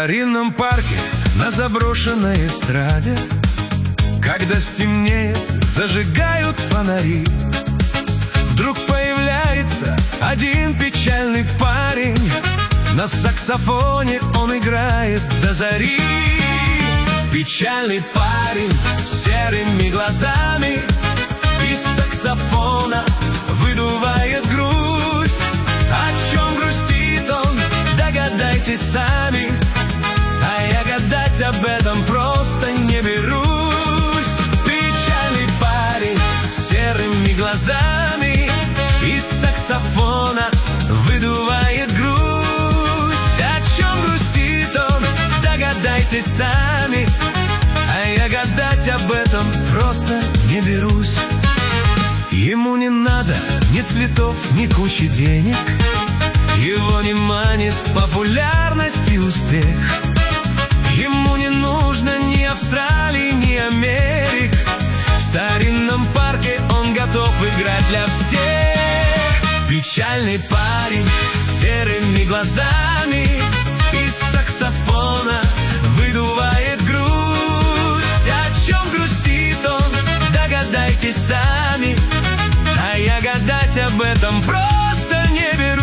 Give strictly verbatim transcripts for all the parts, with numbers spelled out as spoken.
старинном парке на заброшенной эстраде, когда стемнеет, зажигают фонари. Вдруг появляется один печальный парень. На саксофоне он играет до зари. Печальный парень с серыми глазами из саксофона выдувает грусть. О чем грустит он, догадайтесь сами, а я гадать об этом просто не берусь. Печальный парень с серыми глазами из саксофона выдувает грусть. О чем грустит он, догадайтесь сами, а я гадать об этом просто не берусь. Ему не надо ни цветов, ни кучи денег, его не манит популярность и успех. Ему не нужно ни Австралии, ни Америк. В старинном парке он готов играть для всех. Печальный парень с серыми глазами из саксофона выдувает грусть. О чем грустит он, догадайтесь сами, а я гадать об этом просто не берусь.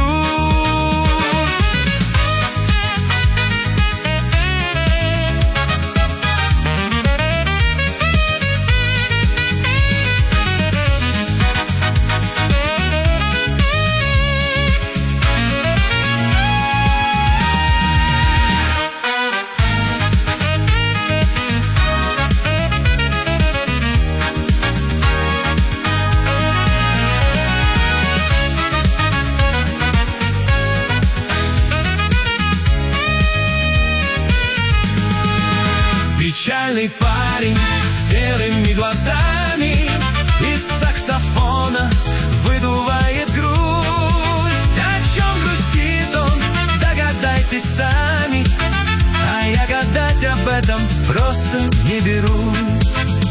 Печальный парень с серыми глазами из саксофона выдувает грусть. О чем грустит он, догадайтесь сами, а я гадать об этом просто не берусь.